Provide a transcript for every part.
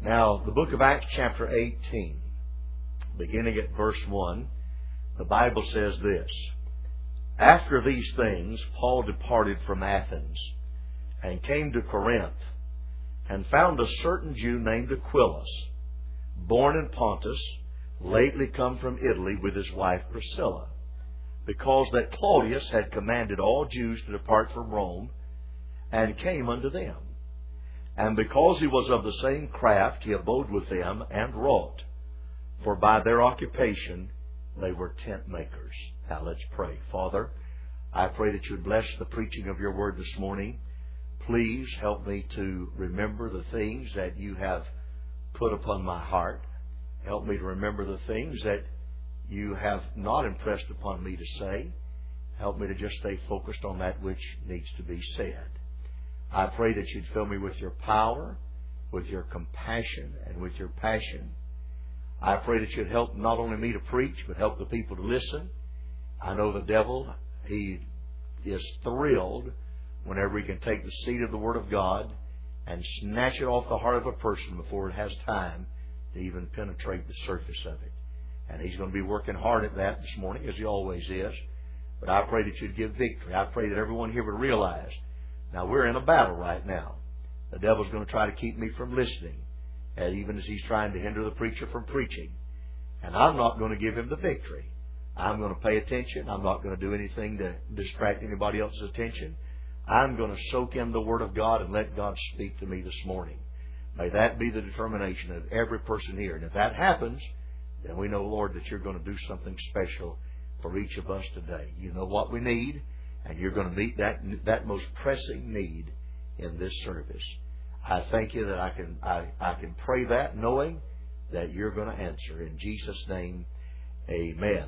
Now, the book of Acts chapter 18, beginning at verse 1, the Bible says this: After these things, Paul departed from Athens and came to Corinth, and found a certain Jew named Aquilus, born in Pontus, lately come from Italy with his wife Priscilla, because that Claudius had commanded all Jews to depart from Rome, and came unto them. And because he was of the same craft, he abode with them and wrought, for by their occupation they were tent makers. Now let's pray. Father, I pray that you would bless the preaching of your word this morning. Please help me to remember the things that you have put upon my heart. Help me to remember the things that you have not impressed upon me to say. Help me to just stay focused on that which needs to be said. I pray that you'd fill me with your power, with your compassion, and with your passion. I pray that you'd help not only me to preach, but help the people to listen. I know the devil, he is thrilled whenever he can take the seed of the Word of God and snatch it off the heart of a person before it has time to even penetrate the surface of it. And he's going to be working hard at that this morning, as he always is. But I pray that you'd give victory. I pray that everyone here would realize, now we're in a battle right now. The devil's going to try to keep me from listening, and even as he's trying to hinder the preacher from preaching. And I'm not going to give him the victory. I'm going to pay attention. I'm not going to do anything to distract anybody else's attention. I'm going to soak in the Word of God and let God speak to me this morning. May that be the determination of every person here. And if that happens, then we know, Lord, that you're going to do something special for each of us today. You know what we need, and you're going to meet that most pressing need in this service. I thank you that I can pray that knowing that you're going to answer. In Jesus' name, amen.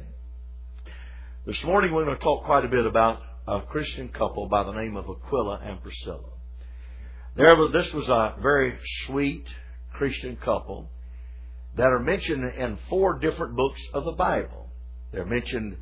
This morning we're going to talk quite a bit about a Christian couple by the name of Aquila and Priscilla. This was a very sweet Christian couple that are mentioned in 4 different books of the Bible. They're mentioned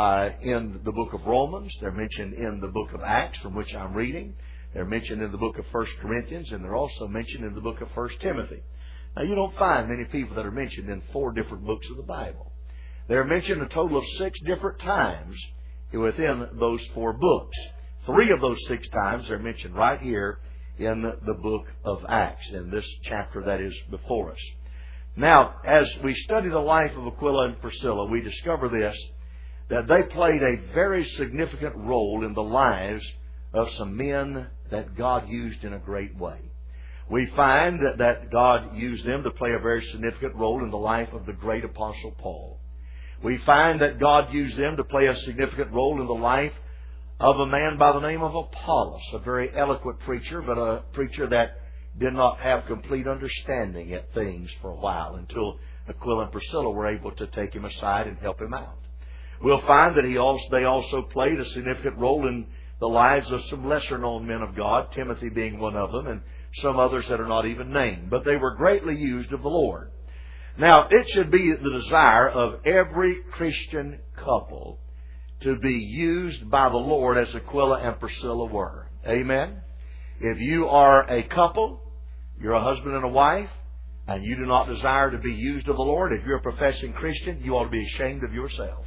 in the book of Romans. They're mentioned in the book of Acts, from which I'm reading. They're mentioned in the book of 1 Corinthians, and they're also mentioned in the book of 1 Timothy. Now, you don't find many people that are mentioned in 4 different books of the Bible. They're mentioned a total of 6 different times within those 4 books. 3 of those 6 times are mentioned right here in the book of Acts, in this chapter that is before us. Now, as we study the life of Aquila and Priscilla, we discover this, that they played a very significant role in the lives of some men that God used in a great way. We find that God used them to play a very significant role in the life of the great Apostle Paul. We find that God used them to play a significant role in the life of a man by the name of Apollos, a very eloquent preacher, but a preacher that did not have complete understanding at things for a while until Aquila and Priscilla were able to take him aside and help him out. We'll find that they also played a significant role in the lives of some lesser-known men of God, Timothy being one of them, and some others that are not even named. But they were greatly used of the Lord. Now, it should be the desire of every Christian couple to be used by the Lord as Aquila and Priscilla were. Amen? If you are a couple, you're a husband and a wife, and you do not desire to be used of the Lord, if you're a professing Christian, you ought to be ashamed of yourself.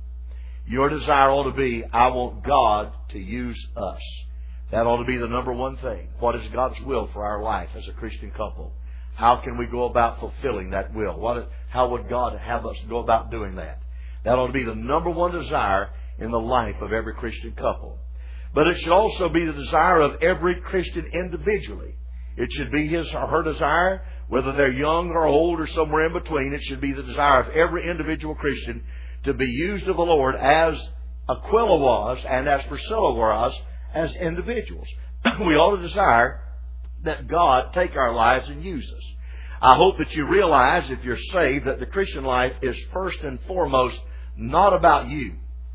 Your desire ought to be, I want God to use us. That ought to be the number one thing. What is God's will for our life as a Christian couple? How can we go about fulfilling that will? How would God have us go about doing that? That ought to be the number one desire in the life of every Christian couple. But it should also be the desire of every Christian individually. It should be his or her desire, whether they're young or old or somewhere in between. It should be the desire of every individual Christian to be used of the Lord as Aquila was and as Priscilla was as individuals. We ought to desire that God take our lives and use us. I hope that you realize, if you're saved, that the Christian life is first and foremost not about you.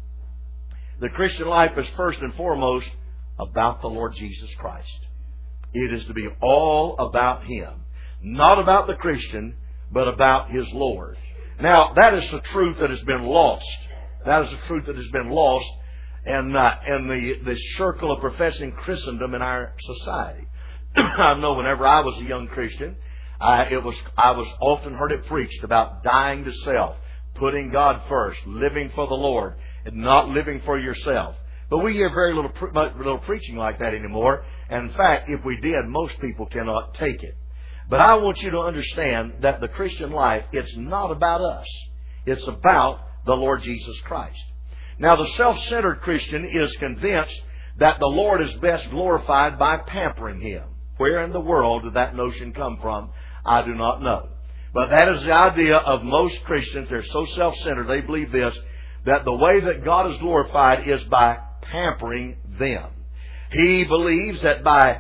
The Christian life is first and foremost about the Lord Jesus Christ. It is to be all about Him. Not about the Christian, but about His Lord. Now, that is the truth that has been lost. That is the truth that has been lost in the circle of professing Christendom in our society. I know whenever I was a young Christian, I was often heard it preached about dying to self, putting God first, living for the Lord, and not living for yourself. But we hear very little preaching like that anymore. And in fact, if we did, most people cannot take it. But I want you to understand that the Christian life, it's not about us. It's about the Lord Jesus Christ. Now, the self-centered Christian is convinced that the Lord is best glorified by pampering Him. Where in the world did that notion come from? I do not know. But that is the idea of most Christians. They're so self-centered, they believe this, that the way that God is glorified is by pampering them. He believes that by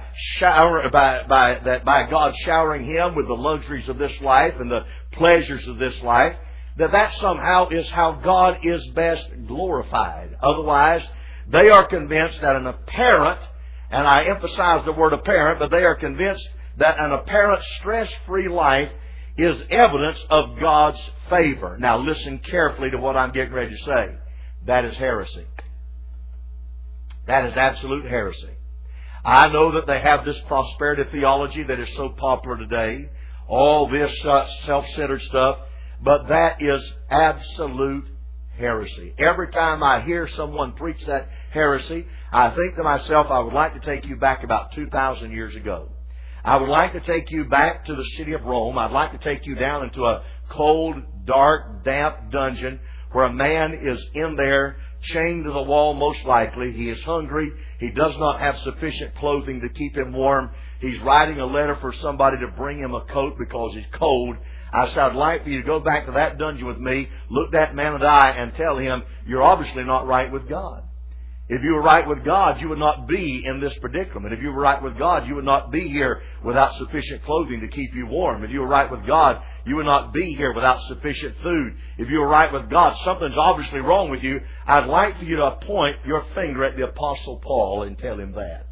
God showering him with the luxuries of this life and the pleasures of this life, that somehow is how God is best glorified. Otherwise, they are convinced that an apparent, and I emphasize the word apparent, but they are convinced that an apparent stress-free life is evidence of God's favor. Now listen carefully to what I'm getting ready to say. That is heresy. That is absolute heresy. I know that they have this prosperity theology that is so popular today, all this self-centered stuff, but that is absolute heresy. Every time I hear someone preach that heresy, I think to myself, I would like to take you back about 2,000 years ago. I would like to take you back to the city of Rome. I'd like to take you down into a cold, dark, damp dungeon where a man is in there chained to the wall most likely. He is hungry. He does not have sufficient clothing to keep him warm. He's writing a letter for somebody to bring him a coat because he's cold. I said, I'd like for you to go back to that dungeon with me, look that man in the eye, and tell him, you're obviously not right with God. If you were right with God, you would not be in this predicament. If you were right with God, you would not be here without sufficient clothing to keep you warm. If you were right with God, you would not be here without sufficient food. If you were right with God, something's obviously wrong with you. I'd like for you to point your finger at the Apostle Paul and tell him that.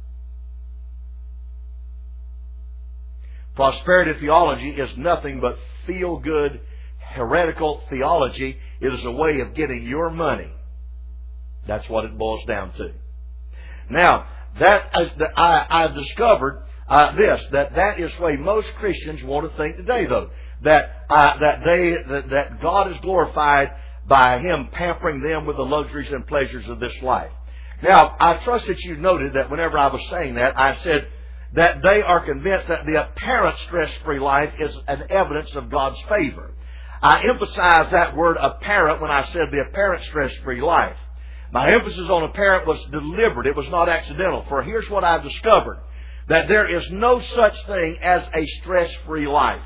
Prosperity theology is nothing but feel-good, heretical theology. It is a way of getting your money. That's what it boils down to. Now, I've discovered that is the way most Christians want to think today, though. That God is glorified by Him pampering them with the luxuries and pleasures of this life. Now, I trust that you noted that whenever I was saying that, I said that they are convinced that the apparent stress-free life is an evidence of God's favor. I emphasized that word apparent when I said the apparent stress-free life. My emphasis on apparent was deliberate. It was not accidental. For here's what I've discovered. That there is no such thing as a stress-free life.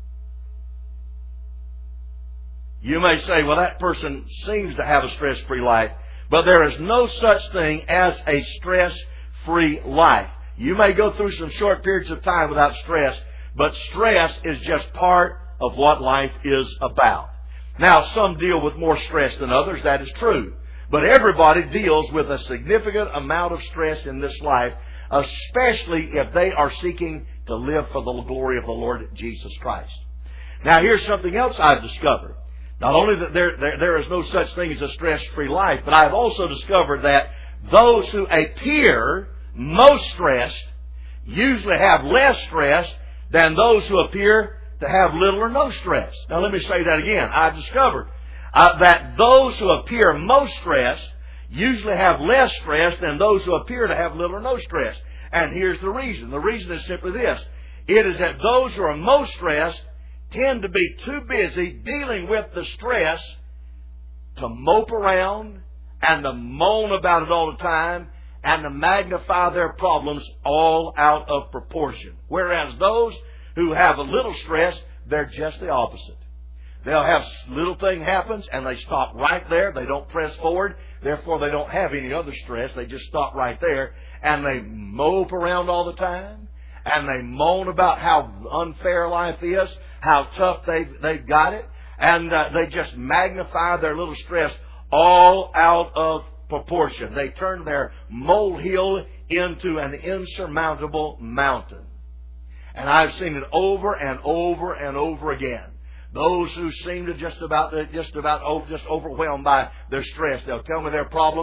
You may say, well, that person seems to have a stress-free life. But there is no such thing as a stress-free life. You may go through some short periods of time without stress, but stress is just part of what life is about. Now, some deal with more stress than others. That is true. But everybody deals with a significant amount of stress in this life, especially if they are seeking to live for the glory of the Lord Jesus Christ. Now, here's something else I've discovered. Not only that there is no such thing as a stress-free life, but I've also discovered that those who appear most stressed usually have less stress than those who appear to have little or no stress. Now, let me say that again. I've discovered that those who appear most stressed usually have less stress than those who appear to have little or no stress. And here's the reason. The reason is simply this. It is that those who are most stressed tend to be too busy dealing with the stress to mope around and to moan about it all the time and to magnify their problems all out of proportion. Whereas those who have a little stress, they're just the opposite. They'll have little thing happens and they stop right there. They don't press forward. Therefore, they don't have any other stress. They just stop right there. And they mope around all the time. And they moan about how unfair life is, how tough they've got it. And they just magnify their little stress all out of proportion. They turn their molehill into an insurmountable mountain. And I've seen it over and over and over again. Those who seem to just overwhelmed by their stress, they'll tell me their problems,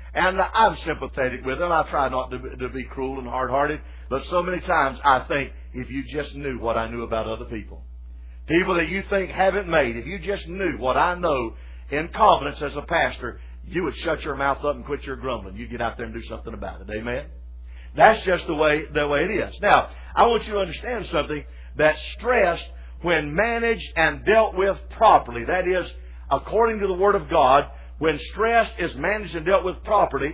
And I'm sympathetic with them. I try not to be cruel and hard-hearted. But so many times I think, if you just knew what I knew about other people. People that you think haven't made, if you just knew what I know in confidence as a pastor, you would shut your mouth up and quit your grumbling. You'd get out there and do something about it. Amen? That's just the way it is. Now, I want you to understand something, that stress, when managed and dealt with properly, that is, according to the Word of God, when stress is managed and dealt with properly,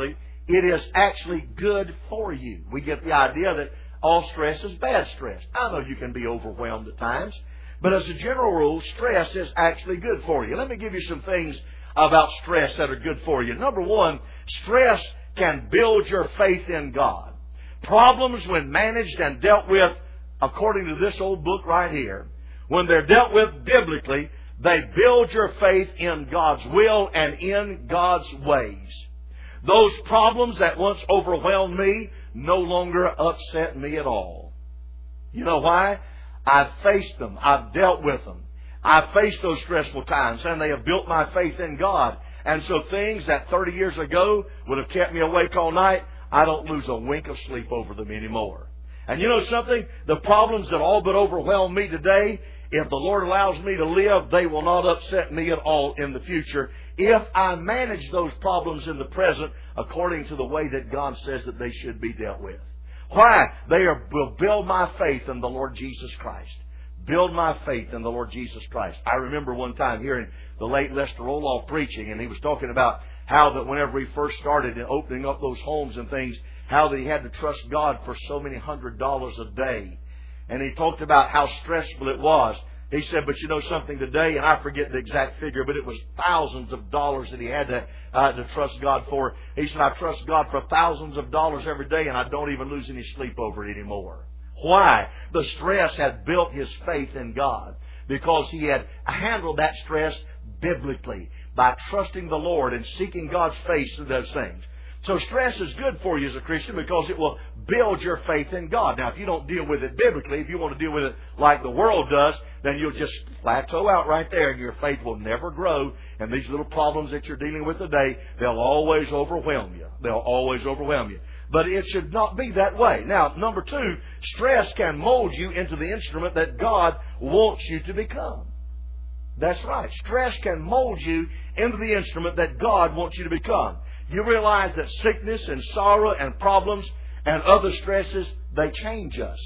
it is actually good for you. We get the idea that all stress is bad stress. I know you can be overwhelmed at times, but as a general rule, stress is actually good for you. Let me give you some things about stress that are good for you. Number one, stress can build your faith in God. Problems, when managed and dealt with according to this old book right here, when they're dealt with biblically, they build your faith in God's will and in God's ways. Those problems that once overwhelmed me no longer upset me at all. You know why? I've faced them. I've dealt with them. I've faced those stressful times, and they have built my faith in God. And so things that 30 years ago would have kept me awake all night, I don't lose a wink of sleep over them anymore. And you know something? The problems that all but overwhelm me today, if the Lord allows me to live, they will not upset me at all in the future if I manage those problems in the present according to the way that God says that they should be dealt with. Why? Will build my faith in the Lord Jesus Christ. Build my faith in the Lord Jesus Christ. I remember one time hearing the late Lester Roloff preaching, and he was talking about how that whenever he first started in opening up those homes and things, how that he had to trust God for so many $100s a day. And he talked about how stressful it was. He said, but you know something today, and I forget the exact figure, but it was thousands of dollars that he had to trust God for. He said, I trust God for thousands of dollars every day, and I don't even lose any sleep over it anymore. Why? The stress had built his faith in God, because he had handled that stress biblically by trusting the Lord and seeking God's face through those things. So stress is good for you as a Christian because it will build your faith in God. Now, if you don't deal with it biblically, if you want to deal with it like the world does, then you'll just plateau out right there and your faith will never grow. And these little problems that you're dealing with today, they'll always overwhelm you. They'll always overwhelm you. But it should not be that way. Now, number two, stress can mold you into the instrument that God wants you to become. That's right. Stress can mold you into the instrument that God wants you to become. You realize that sickness and sorrow and problems and other stresses, they change us.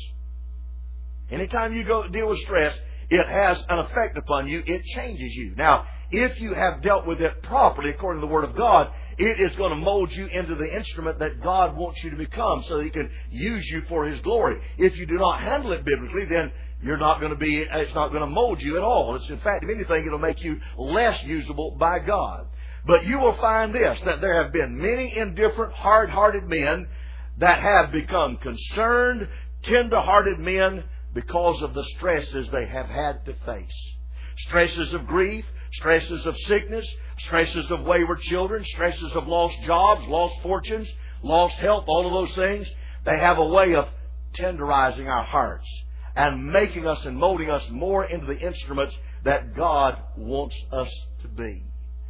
Anytime you go deal with stress, it has an effect upon you. It changes you. Now, if you have dealt with it properly according to the Word of God, it is going to mold you into the instrument that God wants you to become so that He can use you for His glory. If you do not handle it biblically, then it's not going to mold you at all. In fact, if anything, it'll make you less usable by God. But you will find this, that there have been many indifferent, hard-hearted men that have become concerned, tender-hearted men because of the stresses they have had to face. Stresses of grief, stresses of sickness, stresses of wayward children, stresses of lost jobs, lost fortunes, lost health, all of those things. They have a way of tenderizing our hearts and making us and molding us more into the instruments that God wants us to be.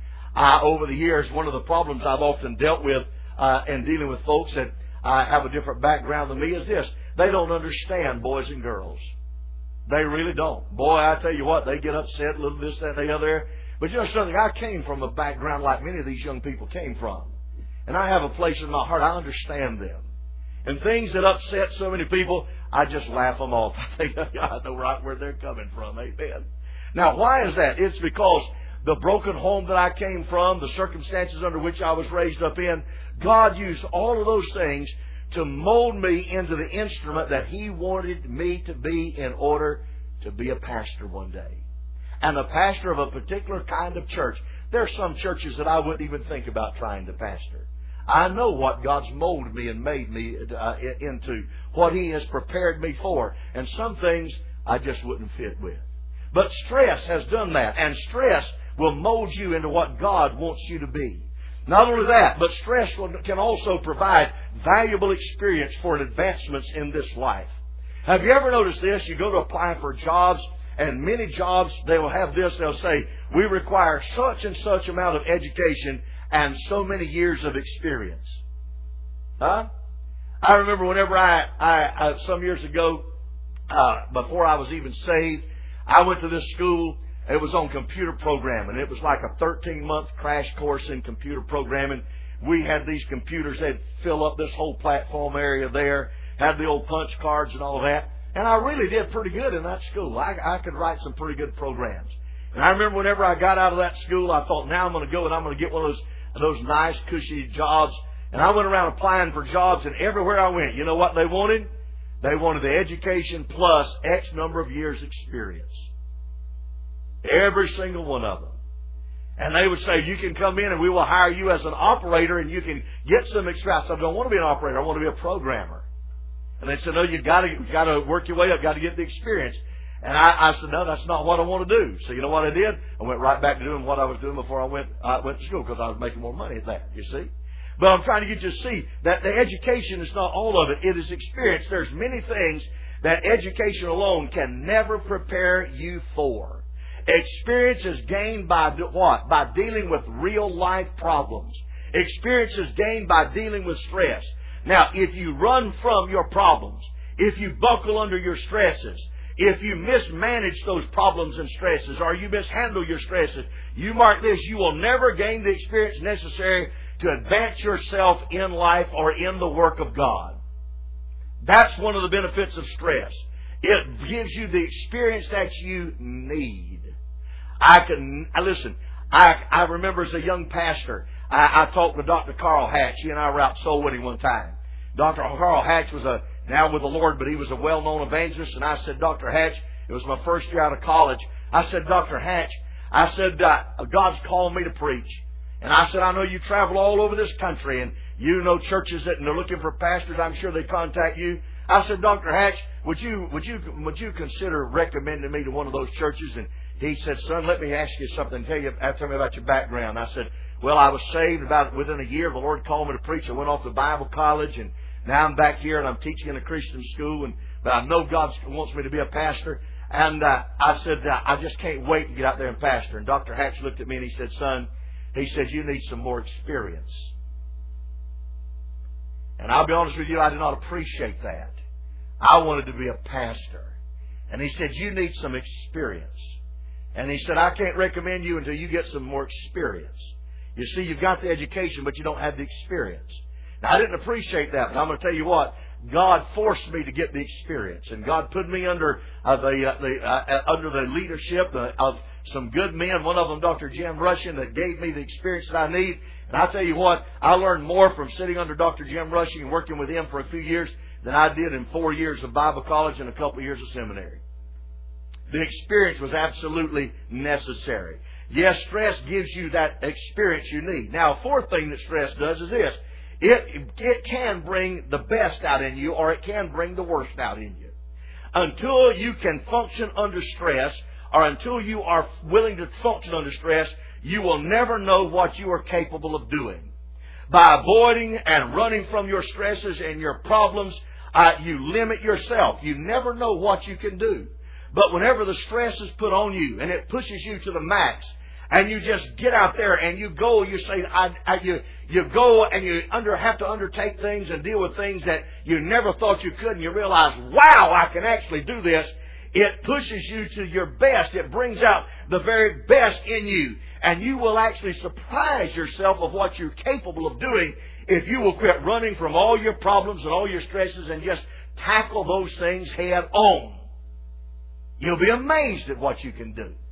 Over the years, one of the problems I've often dealt with in dealing with folks that have a different background than me is this. They don't understand boys and girls. They really don't. Boy, I tell you what, they get upset, a little this, that, and the other. But you know something, I came from a background like many of these young people came from. And I have a place in my heart, I understand them. And things that upset so many people, I just laugh them off. I think, I know right where they're coming from. Amen. Now, why is that? It's because the broken home that I came from, the circumstances under which I was raised up in, God used all of those things to mold me into the instrument that He wanted me to be in order to be a pastor one day. And a pastor of a particular kind of church. There are some churches that I wouldn't even think about trying to pastor. I know what God's molded me and made me into, what He has prepared me for. And some things I just wouldn't fit with. But stress has done that. And stress will mold you into what God wants you to be. Not only that, but stress can also provide valuable experience for advancements in this life. Have you ever noticed this? You go to apply for jobs, and many jobs, they will have this. They'll say, we require such and such amount of education, and so many years of experience. Huh? I remember whenever I some years ago, before I was even saved, I went to this school. It was on computer programming. It was like a 13-month crash course in computer programming. We had these computers. They'd fill up this whole platform area there, had the old punch cards and all of that. And I really did pretty good in that school. I could write some pretty good programs. And I remember whenever I got out of that school, I thought, now I'm going to go and I'm going to get one of those nice, cushy jobs. And I went around applying for jobs, and everywhere I went, you know what they wanted? They wanted the education plus X number of years experience. Every single one of them. And they would say, you can come in and we will hire you as an operator and you can get some experience. I said, I don't want to be an operator. I want to be a programmer. And they said, no, you've got to work your way up. You've got to get the experience. And I said, no, that's not what I want to do. So you know what I did? I went right back to doing what I was doing before I went to school, because I was making more money at that, you see. But I'm trying to get you to see that the education is not all of it. It is experience. There's many things that education alone can never prepare you for. Experience is gained by what? By dealing with real life problems. Experience is gained by dealing with stress. Now, if you run from your problems, if you buckle under your stresses, if you mismanage those problems and stresses, or you mishandle your stresses, you mark this, you will never gain the experience necessary to advance yourself in life or in the work of God. That's one of the benefits of stress. It gives you the experience that you need. I remember as a young pastor, I talked with Dr. Carl Hatch. He and I were out soul winning one time. Dr. Carl Hatch was now with the Lord, but he was a well-known evangelist. And I said, Dr. Hatch, it was my first year out of college. I said, Dr. Hatch, I said, God's calling me to preach. And I said, I know you travel all over this country and you know churches that and they're looking for pastors. I'm sure they contact you. I said, Dr. Hatch, would you consider recommending me to one of those churches? And he said, son, let me ask you something. Tell me about your background. I said, well, I was saved within a year. The Lord called me to preach. I went off to Bible college, and now I'm back here and I'm teaching in a Christian school. But I know God wants me to be a pastor. And I said, I just can't wait to get out there and pastor. And Dr. Hatch looked at me and he said, son, he said, you need some more experience. And I'll be honest with you, I did not appreciate that. I wanted to be a pastor. And he said, you need some experience. And he said, I can't recommend you until you get some more experience. You see, you've got the education, but you don't have the experience. Now, I didn't appreciate that, but I'm going to tell you what. God forced me to get the experience, and God put me under the leadership of some good men. One of them, Dr. Jim Rushing, that gave me the experience that I need. And I tell you what, I learned more from sitting under Dr. Jim Rushing and working with him for a few years than I did in 4 years of Bible college and a couple of years of seminary. The experience was absolutely necessary. Yes, stress gives you that experience you need. Now, a fourth thing that stress does is this. It can bring the best out in you, or it can bring the worst out in you. Until you can function under stress, or until you are willing to function under stress, you will never know what you are capable of doing. By avoiding and running from your stresses and your problems, you limit yourself. You never know what you can do. But whenever the stress is put on you and it pushes you to the max, and you just get out there and you go, you say, you go and you have to undertake things and deal with things that you never thought you could, and you realize, wow, I can actually do this. It pushes you to your best. It brings out the very best in you. And you will actually surprise yourself of what you're capable of doing if you will quit running from all your problems and all your stresses and just tackle those things head on. You'll be amazed at what you can do.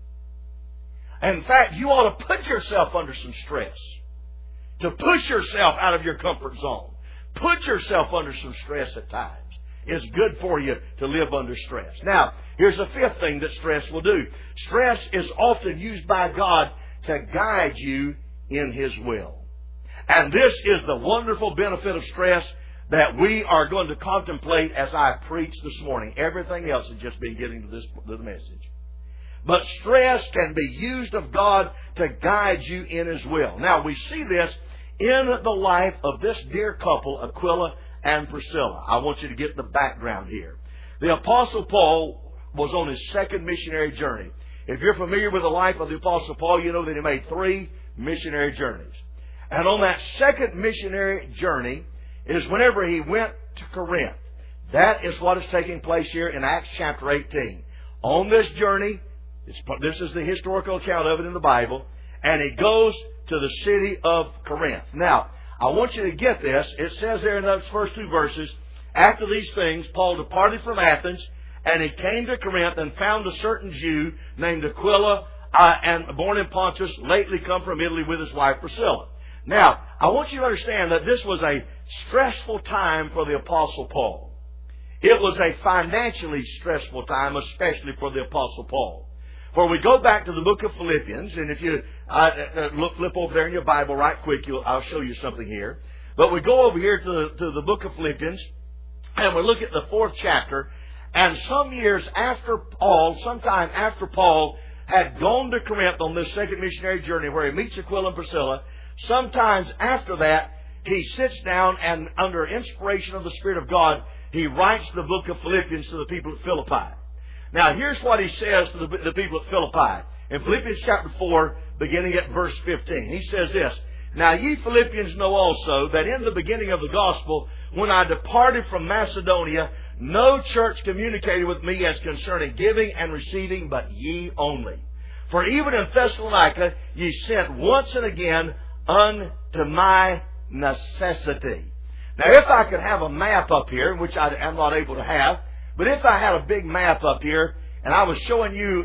In fact, you ought to put yourself under some stress. To push yourself out of your comfort zone. Put yourself under some stress at times. It's good for you to live under stress. Now, here's the fifth thing that stress will do. Stress is often used by God to guide you in His will. And this is the wonderful benefit of stress that we are going to contemplate as I preach this morning. Everything else has just been getting to the message. But stress can be used of God to guide you in His will. Now, we see this in the life of this dear couple, Aquila and Priscilla. I want you to get the background here. The Apostle Paul was on his second missionary journey. If you're familiar with the life of the Apostle Paul, you know that he made 3 missionary journeys. And on that second missionary journey is whenever he went to Corinth. That is what is taking place here in Acts chapter 18. On this journey, this is the historical account of it in the Bible, and he goes to the city of Corinth. Now, I want you to get this. It says there in those first two verses, after these things, Paul departed from Athens, and he came to Corinth and found a certain Jew named Aquila, and born in Pontus, lately come from Italy with his wife Priscilla. Now, I want you to understand that this was a stressful time for the Apostle Paul. It was a financially stressful time, especially for the Apostle Paul. For we go back to the book of Philippians, and if you flip over there in your Bible right quick, I'll show you something here. But we go over here to the book of Philippians, and we look at the 4th chapter, and some years after Paul, sometime after Paul had gone to Corinth on this second missionary journey where he meets Aquila and Priscilla, sometimes after that, he sits down and under inspiration of the Spirit of God, he writes the book of Philippians to the people at Philippi. Now, here's what he says to the people at Philippi. In Philippians chapter 4, beginning at verse 15, he says this, Now ye Philippians know also that in the beginning of the gospel, when I departed from Macedonia, no church communicated with me as concerning giving and receiving, but ye only. For even in Thessalonica ye sent once and again unto my necessity. Now, if I could have a map up here, which I am not able to have, but if I had a big map up here, and I was showing you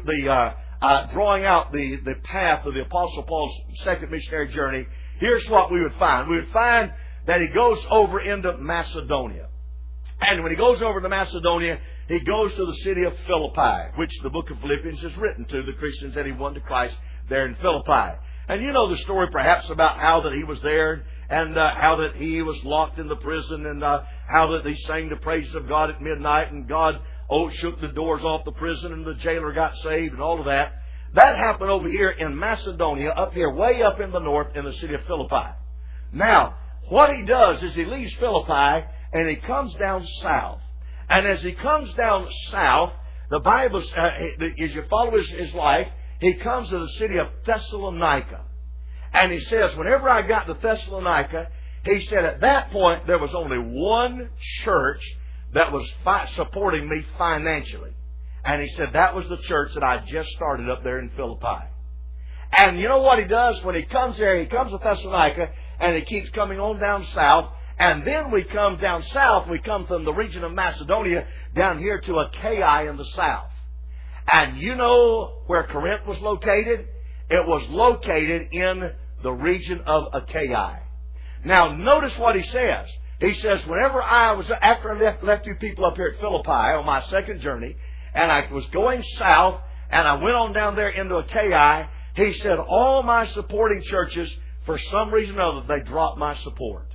drawing out the path of the Apostle Paul's second missionary journey, here's what we would find. We would find that he goes over into Macedonia. And when he goes over to Macedonia, he goes to the city of Philippi, which the book of Philippians is written to the Christians that he won to Christ there in Philippi. And you know the story perhaps about how that he was there, and how that he was locked in the prison, and how that he sang the praises of God at midnight, and God shook the doors off the prison, and the jailer got saved, and all of that. That happened over here in Macedonia, up here, way up in the north, in the city of Philippi. Now, what he does is he leaves Philippi, and he comes down south. And as he comes down south, the Bible, as you follow his life, he comes to the city of Thessalonica. And he says, whenever I got to Thessalonica, he said at that point there was only one church that was supporting me financially. And he said that was the church that I just started up there in Philippi. And you know what he does when he comes there? He comes to Thessalonica and he keeps coming on down south. And then we come down south, we come from the region of Macedonia down here to Achaia in the south. And you know where Corinth was located? It was located in the region of Achaia. Now, notice what he says. He says, after I left you people up here at Philippi on my second journey, and I was going south, and I went on down there into Achaia, he said, all my supporting churches, for some reason or other, they dropped my support.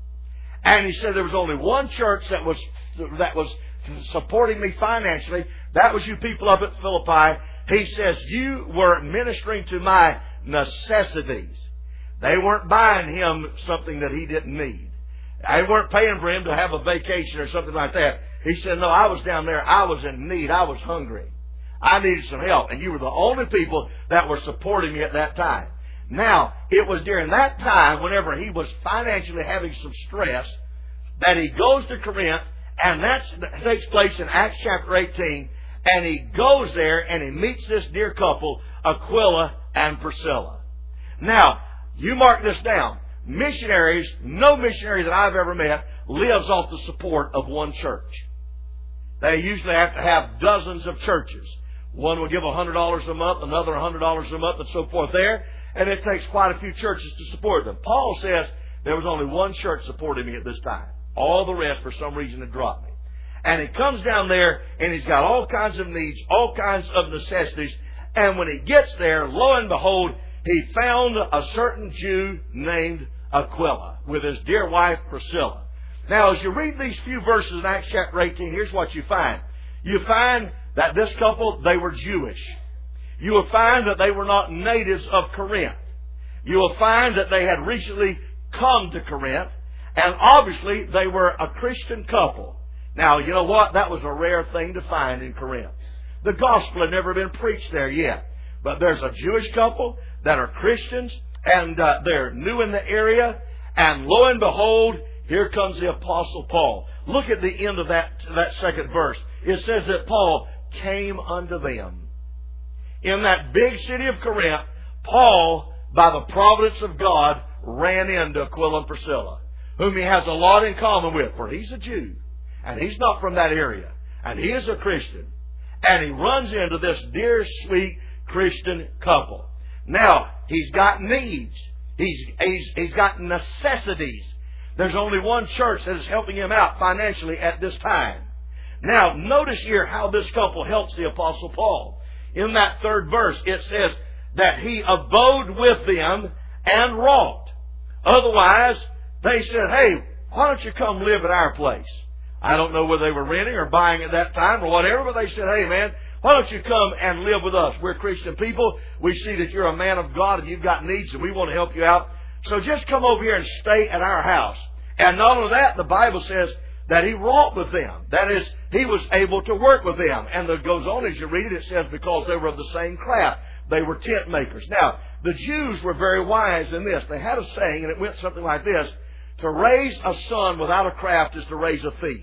And he said there was only one church that was supporting me financially. That was you people up at Philippi. He says, you were ministering to my necessities. They weren't buying him something that he didn't need. They weren't paying for him to have a vacation or something like that. He said, no, I was down there. I was in need. I was hungry. I needed some help. And you were the only people that were supporting me at that time. Now, it was during that time, whenever he was financially having some stress, that he goes to Corinth, and that takes place in Acts chapter 18, and he goes there and he meets this dear couple, Aquila and Priscilla. Now, you mark this down. Missionaries, no missionary that I've ever met lives off the support of one church. They usually have to have dozens of churches. One will give $100 a month, another $100 a month, and so forth there. And it takes quite a few churches to support them. Paul says there was only one church supporting me at this time. All the rest, for some reason, had dropped me. And he comes down there, and he's got all kinds of needs, all kinds of necessities. And when he gets there, lo and behold, he found a certain Jew named Aquila with his dear wife Priscilla. Now, as you read these few verses in Acts chapter 18, here's what you find. You find that this couple, they were Jewish. You will find that they were not natives of Corinth. You will find that they had recently come to Corinth. And obviously, they were a Christian couple. Now, you know what? That was a rare thing to find in Corinth. The gospel had never been preached there yet. But there's a Jewish couple that are Christians, And they're new in the area. And lo and behold, here comes the Apostle Paul. Look at the end of that second verse. It says that Paul came unto them. In that big city of Corinth, Paul, by the providence of God, ran into Aquila and Priscilla, whom he has a lot in common with, for he's a Jew, and he's not from that area, and he is a Christian. And he runs into this dear, sweet Christian couple. Now, he's got needs. He's got necessities. There's only one church that is helping him out financially at this time. Now, notice here how this couple helps the Apostle Paul. In that third verse, it says that he abode with them and wrought. Otherwise, they said, hey, why don't you come live at our place? I don't know whether they were renting or buying at that time or whatever, but they said, hey man, why don't you come and live with us? We're Christian people. We see that you're a man of God and you've got needs and we want to help you out. So just come over here and stay at our house. And not only that, the Bible says that he wrought with them. That is, he was able to work with them. And it goes on as you read it, it says because they were of the same craft. They were tent makers. Now, the Jews were very wise in this. They had a saying, and it went something like this: to raise a son without a craft is to raise a thief.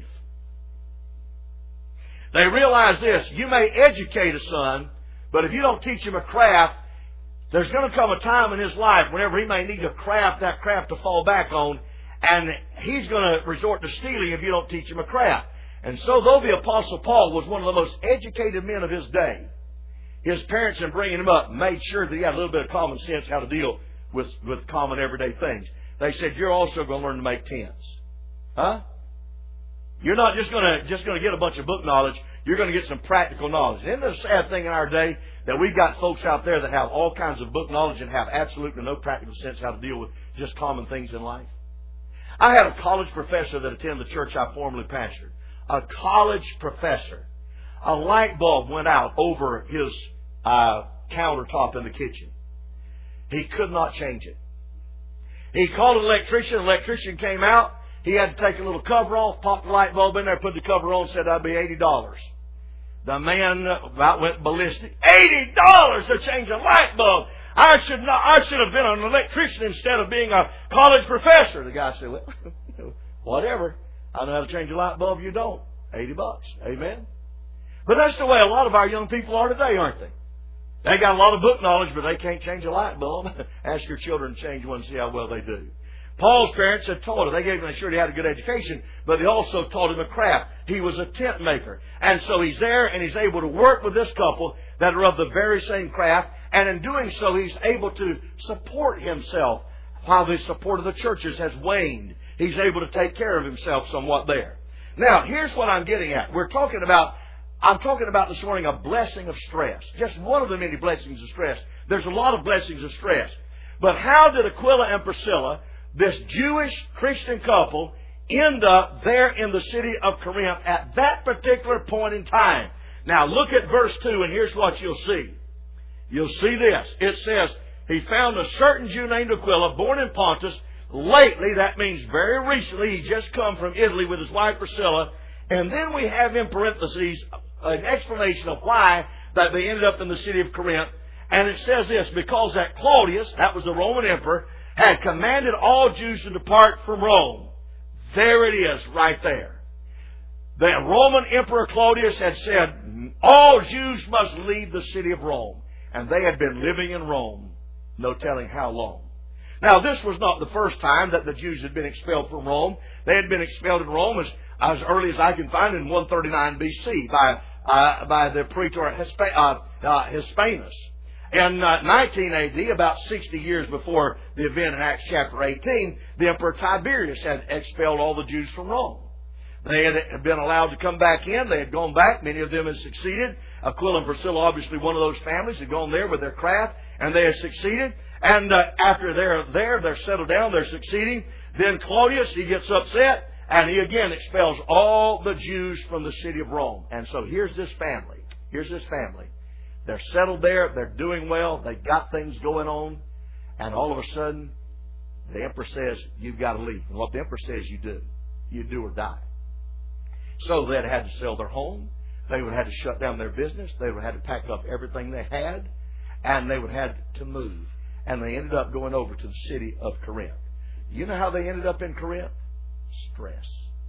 They realize this: you may educate a son, but if you don't teach him a craft, there's going to come a time in his life whenever he may need a craft, that craft to fall back on, and he's going to resort to stealing if you don't teach him a craft. And so, though the Apostle Paul was one of the most educated men of his day, his parents, in bringing him up, made sure that he had a little bit of common sense how to deal with common everyday things. They said, you're also going to learn to make tents. Huh? You're not just going to get a bunch of book knowledge. You're going to get some practical knowledge. Isn't it a sad thing in our day that we've got folks out there that have all kinds of book knowledge and have absolutely no practical sense how to deal with just common things in life? I had a college professor that attended the church I formerly pastored. A college professor. A light bulb went out over his countertop in the kitchen. He could not change it. He called an electrician. The electrician came out. He had to take a little cover off, pop the light bulb in there, put the cover on, said that'd be $80. The man about went ballistic. $80 to change a light bulb. I should have been an electrician instead of being a college professor. The guy said, well, whatever. I know how to change a light bulb. You don't. $80. Amen. But that's the way a lot of our young people are today, aren't they? They got a lot of book knowledge, but they can't change a light bulb. Ask your children to change one and see how well they do. Paul's parents had taught him. They gave him, sure, he had a good education, but they also taught him a craft. He was a tent maker. And so he's there and he's able to work with this couple that are of the very same craft. And in doing so, he's able to support himself while the support of the churches has waned. He's able to take care of himself somewhat there. Now, here's what I'm getting at. I'm talking about this morning a blessing of stress. Just one of the many blessings of stress. There's a lot of blessings of stress. But how did Aquila and Priscilla, this Jewish Christian couple, end up there in the city of Corinth at that particular point in time? Now look at verse 2 and here's what you'll see. You'll see this. It says, he found a certain Jew named Aquila, born in Pontus. Lately, that means very recently, he just come from Italy with his wife Priscilla. And then we have in parentheses an explanation of why that they ended up in the city of Corinth. And it says this: because that Claudius, that was the Roman emperor, had commanded all Jews to depart from Rome. There it is, right there. The Roman Emperor Claudius had said, all Jews must leave the city of Rome. And they had been living in Rome, no telling how long. Now, this was not the first time that the Jews had been expelled from Rome. They had been expelled in Rome as early as I can find in 139 BC by the Praetor Hispanus. In 19 AD, about 60 years before the event in Acts chapter 18, the Emperor Tiberius had expelled all the Jews from Rome. They had been allowed to come back in. They had gone back. Many of them had succeeded. Aquila and Priscilla, obviously one of those families, had gone there with their craft, and they had succeeded. And after they're settled down, they're succeeding. Then Claudius, he gets upset, and he again expels all the Jews from the city of Rome. And so here's this family. They're settled there. They're doing well. They've got things going on. And all of a sudden, the emperor says, you've got to leave. And what the emperor says, you do. You do or die. So they'd had to sell their home. They would have had to shut down their business. They would have had to pack up everything they had. And they would have had to move. and they ended up going over to the city of Corinth. You know how they ended up in Corinth? Stress.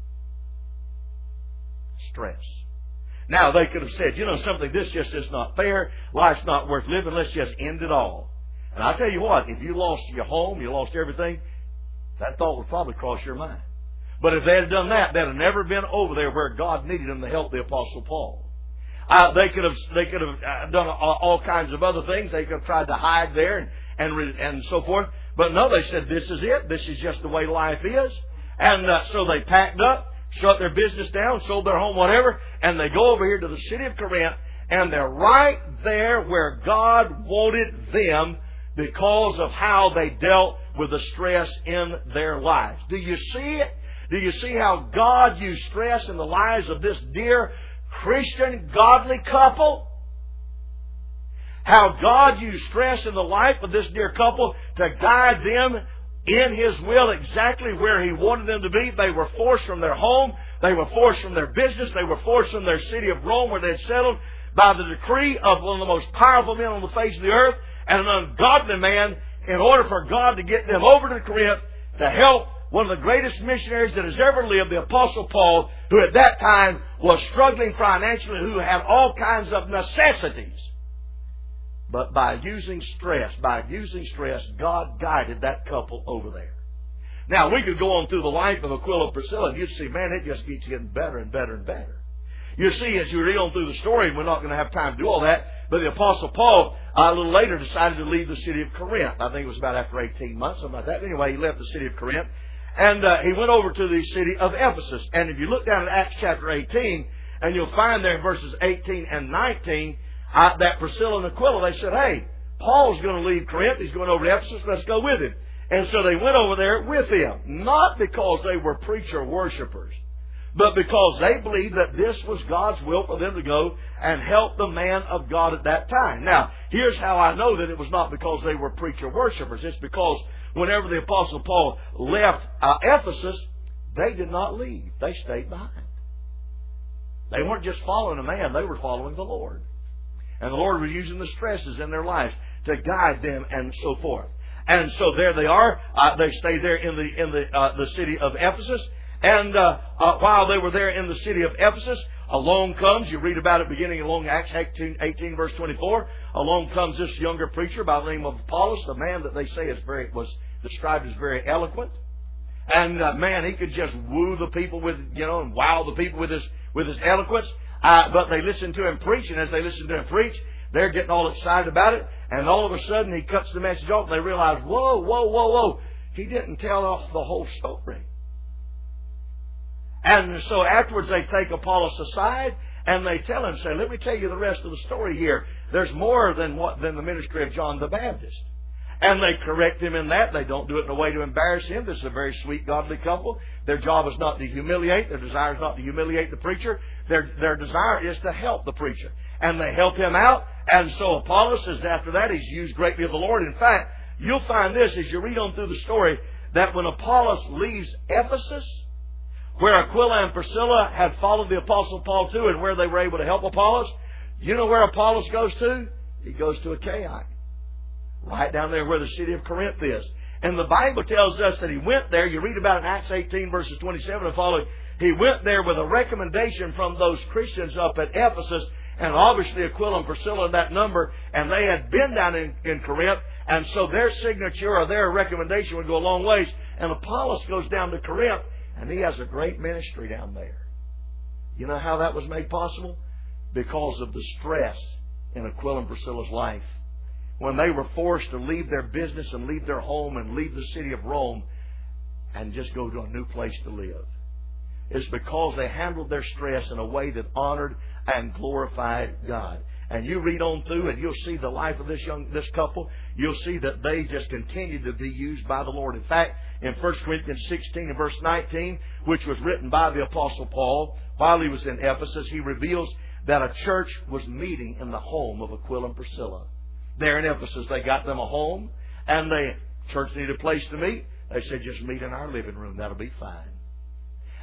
Stress. Now, they could have said, you know something, this just is not fair. Life's not worth living. Let's just end it all. And I tell you what, if you lost your home, you lost everything, that thought would probably cross your mind. But if they had done that, they'd have never been over there where God needed them to help the Apostle Paul. They could have done all kinds of other things. They could have tried to hide there and so forth. But no, they said, this is it. This is just the way life is. And so they packed up, shut their business down, sold their home, whatever, and they go over here to the city of Corinth, and they're right there where God wanted them because of how they dealt with the stress in their lives. Do you see it? Do you see how God used stress in the lives of this dear Christian, godly couple? How God used stress in the life of this dear couple to guide them in His will exactly where He wanted them to be. They were forced from their home. They were forced from their business. They were forced from their city of Rome where they had settled by the decree of one of the most powerful men on the face of the earth, and an ungodly man, in order for God to get them over to Corinth to help one of the greatest missionaries that has ever lived, the Apostle Paul, who at that time was struggling financially, who had all kinds of necessities. But by using stress, God guided that couple over there. Now, we could go on through the life of Aquila and Priscilla, and you'd see, man, it just keeps getting better and better and better. You see, as you read on through the story, we're not going to have time to do all that, but the Apostle Paul, a little later, decided to leave the city of Corinth. I think it was about after 18 months, something like that. Anyway, he left the city of Corinth, and he went over to the city of Ephesus. And if you look down at Acts chapter 18, and you'll find there in verses 18 and 19, that Priscilla and Aquila, they said, hey, Paul's going to leave Corinth. He's going over to Ephesus. Let's go with him. And so they went over there with him. Not because they were preacher worshipers, but because they believed that this was God's will for them to go and help the man of God at that time. Now, here's how I know that it was not because they were preacher worshipers. It's because whenever the Apostle Paul left Ephesus, they did not leave. They stayed behind. They weren't just following a man. They were following the Lord. And the Lord was using the stresses in their lives to guide them and so forth. And so there they are. They stayed there in the city of Ephesus. And while they were there in the city of Ephesus, along comes, you read about it beginning along Acts 18 verse 24, along comes this younger preacher by the name of Apollos, the man that they say was described as very eloquent. And man, he could just woo the people with, and wow the people with his eloquence. But they listened to him preach, and as they listened to him preach, they're getting all excited about it. And all of a sudden, he cuts the message off, and they realize, whoa. He didn't tell off the whole story. And so afterwards, they take Apollos aside, and they tell him, say, let me tell you the rest of the story here. There's more than the ministry of John the Baptist. And they correct him in that. They don't do it in a way to embarrass him. This is a very sweet, godly couple. Their job is not to humiliate. Their desire is not to humiliate the preacher. Their desire is to help the preacher. And they help him out. And so Apollos says after that, he's used greatly of the Lord. In fact, you'll find this as you read on through the story, that when Apollos leaves Ephesus, where Aquila and Priscilla had followed the Apostle Paul to, and where they were able to help Apollos, you know where Apollos goes to? He goes to Achaia. Right down there where the city of Corinth is. And the Bible tells us that he went there. You read about it in Acts 18 verses 27 and following. He went there with a recommendation from those Christians up at Ephesus. And obviously Aquila and Priscilla in that number. And they had been down in Corinth. And so their signature or their recommendation would go a long ways. And Apollos goes down to Corinth. And he has a great ministry down there. You know how that was made possible? Because of the stress in Aquila and Priscilla's life. When they were forced to leave their business and leave their home and leave the city of Rome and just go to a new place to live. It's because they handled their stress in a way that honored and glorified God. And you read on through and you'll see the life of this couple. You'll see that they just continue to be used by the Lord. In fact, in 1 Corinthians 16 and verse 19, which was written by the Apostle Paul while he was in Ephesus, he reveals that a church was meeting in the home of Aquila and Priscilla. There in Ephesus, they got them a home, and the church needed a place to meet. They said, just meet in our living room. That'll be fine.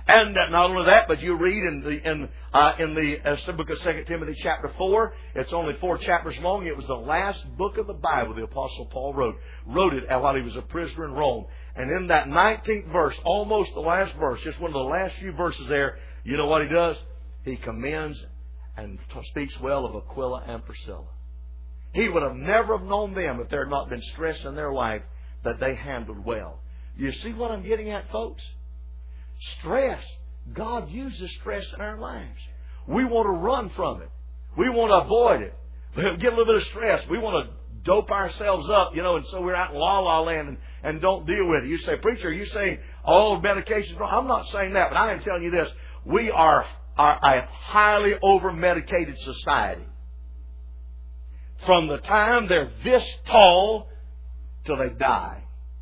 And not only that, but you read in the book of 2 Timothy chapter 4, it's only 4 chapters long. It was the last book of the Bible the Apostle Paul wrote it while he was a prisoner in Rome. And in that 19th verse, almost the last verse, just one of the last few verses there, you know what he does? He commends and speaks well of Aquila and Priscilla. He would have never have known them if there had not been stress in their life that they handled well. You see what I'm getting at, folks? Stress. God uses stress in our lives. We want to run from it. We want to avoid it. Get a little bit of stress. We want to dope ourselves up, and so we're out in la-la land and don't deal with it. You say, preacher, are you saying all medication's wrong? I'm not saying that, but I am telling you this. We are a highly over-medicated society. From the time they're this tall till they die.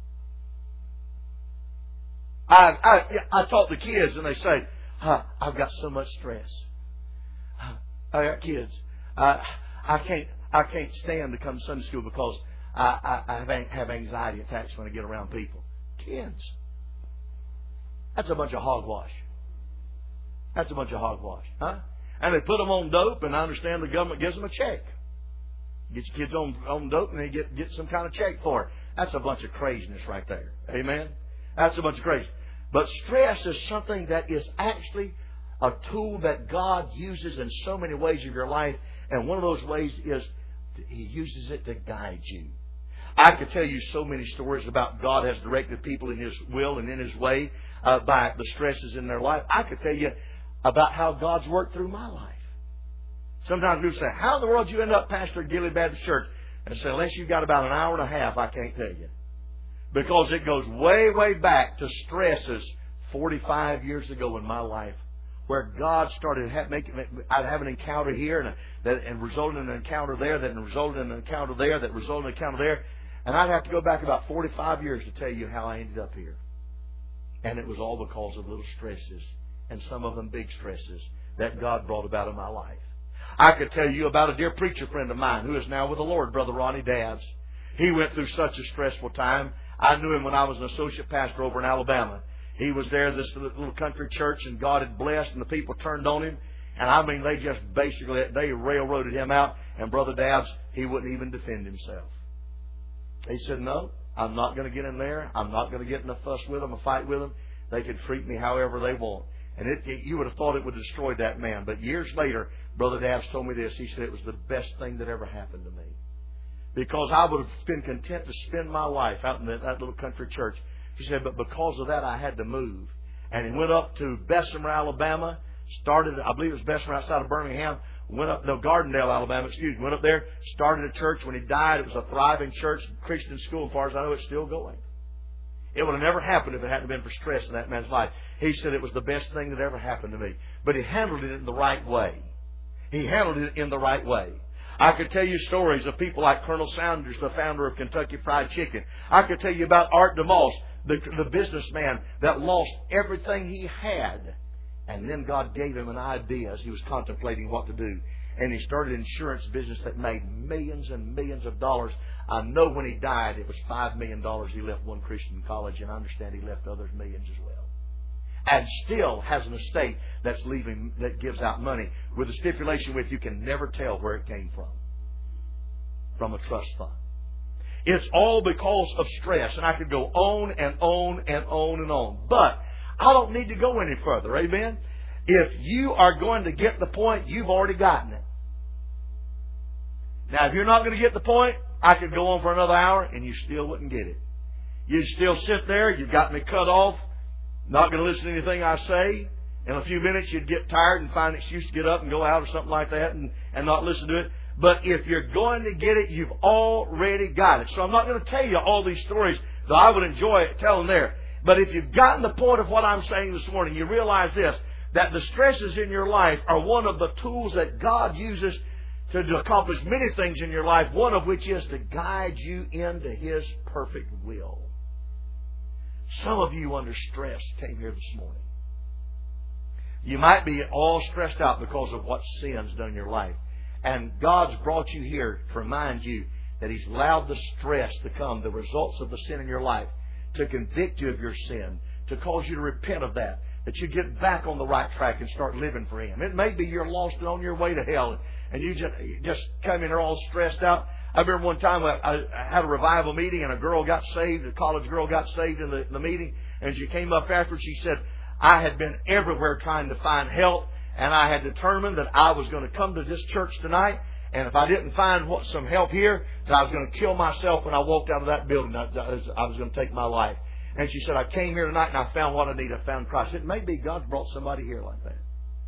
I talk to kids and they say, I've got so much stress. I got kids. I can't stand to come to Sunday school because I have anxiety attacks when I get around people. Kids. That's a bunch of hogwash. That's a bunch of hogwash. Huh? And they put them on dope, and I understand the government gives them a check. Get your kids on dope and they get some kind of check for it. That's a bunch of craziness right there. Amen? That's a bunch of crazy. But stress is something that is actually a tool that God uses in so many ways of your life. And one of those ways is He uses it to guide you. I could tell you so many stories about God has directed people in His will and in His way by the stresses in their life. I could tell you about how God's worked through my life. Sometimes people say, how in the world did you end up pastor at Gilead Baptist Church? And I say, unless you've got about an hour and a half, I can't tell you. Because it goes way, way back to stresses 45 years ago in my life, where God started I'd have an encounter here and resulted in an encounter there, that resulted in an encounter there, that resulted in an encounter there. And I'd have to go back about 45 years to tell you how I ended up here. And it was all because of little stresses, and some of them big stresses, that God brought about in my life. I could tell you about a dear preacher friend of mine who is now with the Lord, Brother Ronnie Dabbs. He went through such a stressful time. I knew him when I was an associate pastor over in Alabama. He was there at this little country church, and God had blessed, and the people turned on him. And I mean, they just basically, they railroaded him out. And Brother Dabbs, he wouldn't even defend himself. He said, no, I'm not going to get in there. I'm not going to get in a fuss with them, a fight with them. They can treat me however they want. And you would have thought it would have destroyed that man. But years later, Brother Dabbs told me this. He said it was the best thing that ever happened to me. Because I would have been content to spend my life out in that little country church. He said, but because of that, I had to move. And he went up to Bessemer, Alabama. Started, I believe it was Bessemer outside of Birmingham. Gardendale, Alabama, went up there. Started a church. When he died, it was a thriving church, Christian school. As far as I know, it's still going. It would have never happened if it hadn't been for stress in that man's life. He said it was the best thing that ever happened to me. But he handled it in the right way. He handled it in the right way. I could tell you stories of people like Colonel Sanders, the founder of Kentucky Fried Chicken. I could tell you about Art DeMoss, the businessman that lost everything he had. And then God gave him an idea as he was contemplating what to do. And he started an insurance business that made millions and millions of dollars. I know when he died, it was $5 million he left one Christian college, and I understand he left others millions as well. And still has an estate that gives out money with a stipulation with you can never tell where it came from a trust fund. It's all because of stress, and I could go on and on and on and on. But I don't need to go any further. Amen? If you are going to get the point, you've already gotten it. Now, if you're not going to get the point, I could go on for another hour, and you still wouldn't get it. You'd still sit there. You've got me cut off. Not going to listen to anything I say. In a few minutes, you'd get tired and find an excuse to get up and go out or something like that and not listen to it. But if you're going to get it, you've already got it. So I'm not going to tell you all these stories, though I would enjoy telling there. But if you've gotten the point of what I'm saying this morning, you realize this, that the stresses in your life are one of the tools that God uses to accomplish many things in your life, one of which is to guide you into His perfect will. Some of you under stress came here this morning. You might be all stressed out because of what sin's done in your life. And God's brought you here to remind you that He's allowed the stress to come, the results of the sin in your life, to convict you of your sin, to cause you to repent of that, that you get back on the right track and start living for Him. It may be you're lost and on your way to hell, and you just come in there all stressed out. I remember one time I had a revival meeting, and a girl got saved. A college girl got saved in the meeting, and she came up after. She said, I had been everywhere trying to find help, and I had determined that I was going to come to this church tonight, and if I didn't find some help here, that I was going to kill myself when I walked out of that building. I was going to take my life. And she said, I came here tonight and I found what I need. I found Christ. It may be God brought somebody here like that.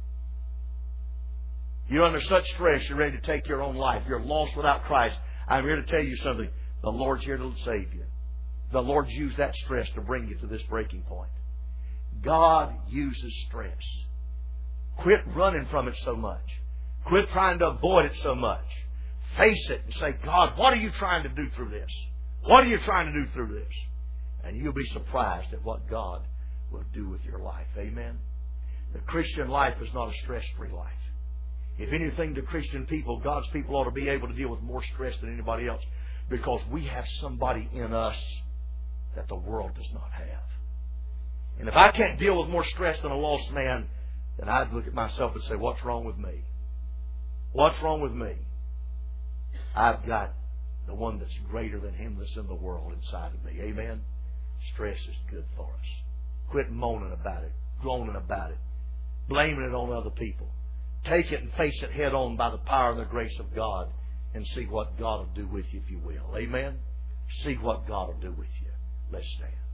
You're under such stress, you're ready to take your own life. You're lost without Christ. I'm here to tell you something. The Lord's here to save you. The Lord's used that stress to bring you to this breaking point. God uses stress. Quit running from it so much. Quit trying to avoid it so much. Face it and say, God, what are you trying to do through this? What are you trying to do through this? And you'll be surprised at what God will do with your life. Amen? The Christian life is not a stress-free life. If anything, the Christian people, God's people, ought to be able to deal with more stress than anybody else, because we have somebody in us that the world does not have. And if I can't deal with more stress than a lost man, then I'd look at myself and say, what's wrong with me? What's wrong with me? I've got the one that's greater than him that's in the world inside of me. Amen? Stress is good for us. Quit moaning about it, groaning about it, blaming it on other people. Take it and face it head on by the power and the grace of God, and see what God will do with you if you will. Amen? See what God will do with you. Let's stand.